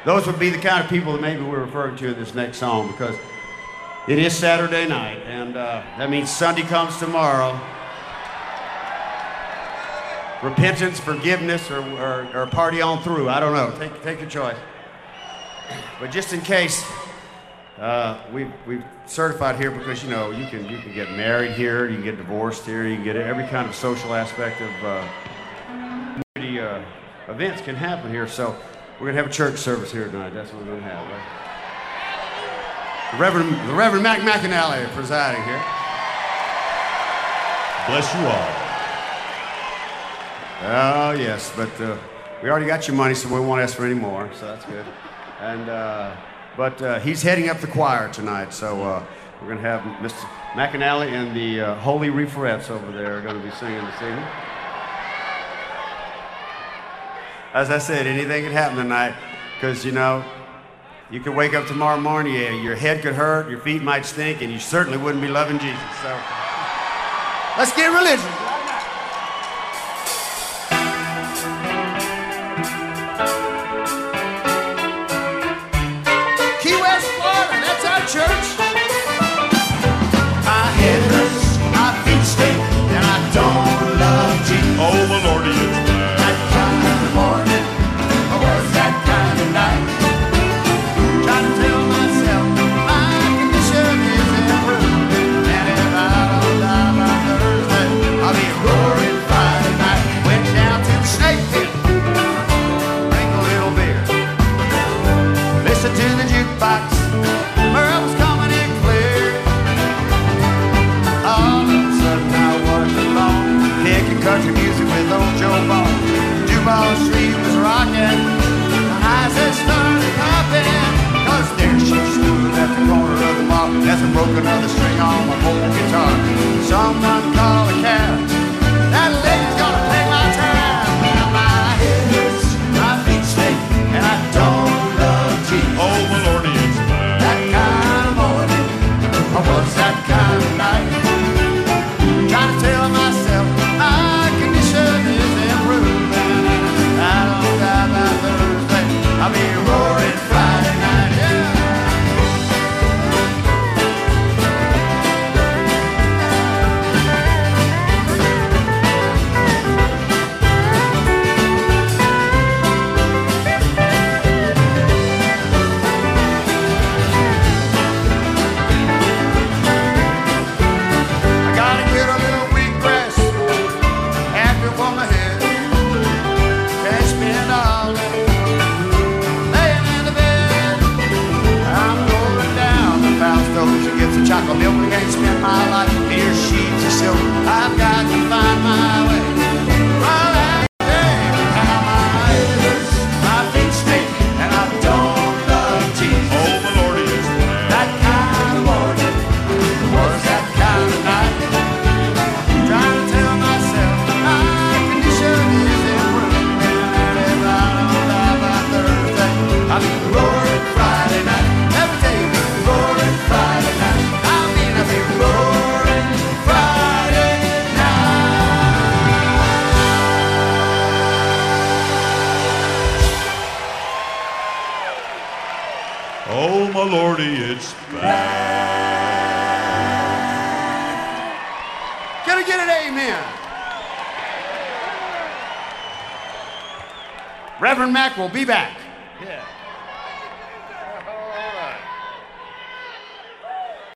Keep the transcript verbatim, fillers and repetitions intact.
those would be the kind of people that maybe we're referring to in this next song, because it is Saturday night, and uh, that means Sunday comes tomorrow. Repentance, forgiveness, or, or, or party on through. I don't know. Take, take your choice. But just in case, uh, we've, we've certified here because, you know, you can, you can get married here, you can get divorced here, you can get every kind of social aspect of uh, community uh, events can happen here. So we're going to have a church service here tonight. That's what we're going to have, right? The Reverend, the Reverend Mac McAnally presiding here. Bless you all. Oh, yes, but uh, we already got your money, so we won't ask for any more, so that's good. And, uh, but uh, he's heading up the choir tonight, so uh, we're going to have Mister McAnally and the uh, Holy Referettes over there are going to be singing this evening. As I said, anything could happen tonight, because, you know, you could wake up tomorrow morning, yeah, your head could hurt, your feet might stink, and you certainly wouldn't be loving Jesus. So let's get religious. Key West, Florida, that's our church. My head hurts, my feet stink, and I don't love Jesus. Oh, the Lord, he is bad. That kind of morning, or was that kind of night? Trying to tell myself my condition is improving, and if I don't die by Thursday, I'll be roaring Friday night. Went down to the snake pit, drank a little beer, listened to the jukebox, Merle was coming in clear. All of a sudden I wasn't alone, picking country music with old Joe Ball. Duval Street was rocking, the eyes had started popping, cause there she stood at the corner of the bar as I broke another string on my old guitar. Someone call a cab, that lady's gonna pay my tab. Now my head hurts, my feet stink, and I don't love Jesus. Oh, the Lord, he is bad. That kind of morning, or was that kind of night? Trying to tell myself my condition is improving, and if I don't die by Thursday, I'll be roaring Friday night. Yeah. I gotta get a little wheatgrass after for my head. Can't spend all day laying in the bed. I'm going down to Fausto's to get some chocolate milk. I can't spend my life near sheets of silk. I've got to find my way. Well, that day, how my head hurts, my feet stink, and I don't love Jesus. Oh, the Lord, he is bad. That kind of morning was that kind of night. Trying to tell myself my condition is improving, and if I don't die by Thursday, I'll be roaring Friday night. Every day, roaring Friday night. I mean, I'll be roaring Friday night. Oh, my Lordy, it's bad. Can I get an amen? Reverend Mac will be back.